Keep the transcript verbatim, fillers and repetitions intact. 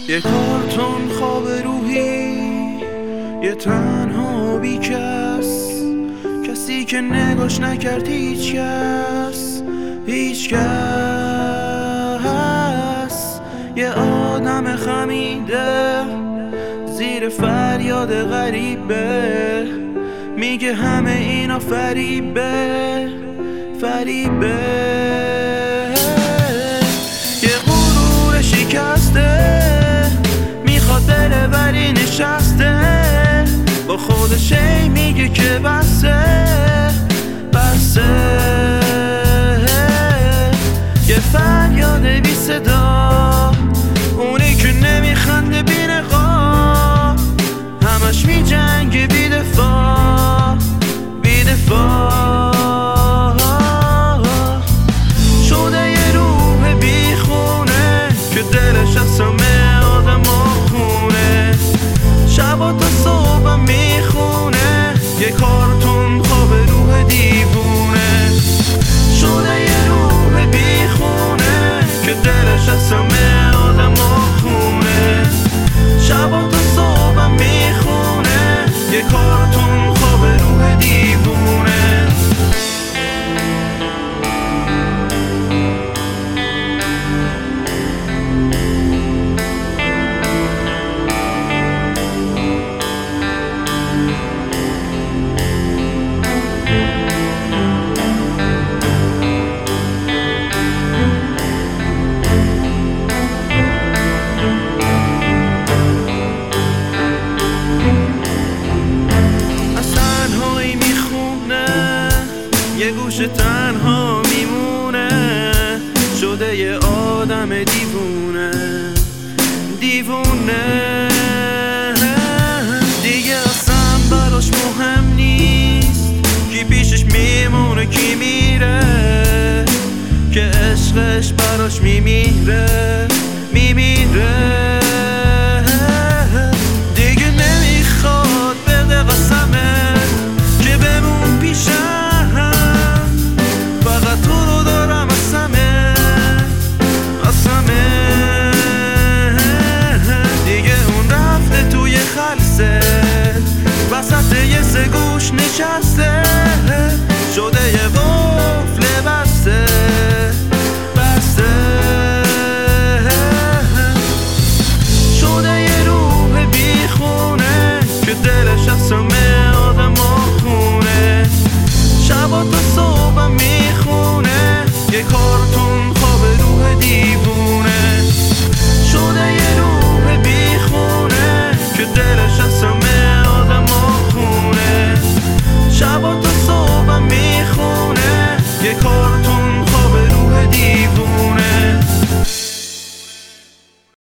یه کارتون خواب روحی، یه تنها بی کس، کسی که نگاش نکرد هیچ کس هیچ کس. یه آدم خمیده زیر فریاد غریبه، میگه همه اینا فریبه فریبه. یه غرور شکسته میخواد بره ولی نشسته، با خودش ای میگه که بسه بسه. یه فریاد بی صدا، اونی که نمیخنده بی نقاب، همش میجنگه بی دفاع بی دفاع. شده یه روح بی خونه که دلش از همه آدم خونه، شبا تا صبح میخونه یه کارتون خواب روح دیوونه. شده یه روح بی خونه که دلش از همه آدم خونه، شبا تا صبح میخونه یه کارتون خواب روح دیوونه. یه گوشه تنها میمونه، شده یه آدم دیوونه دیوونه. دیگه اصلا براش مهم نیست کی پیشش میمونه کی میره، که عشقش براش میمیره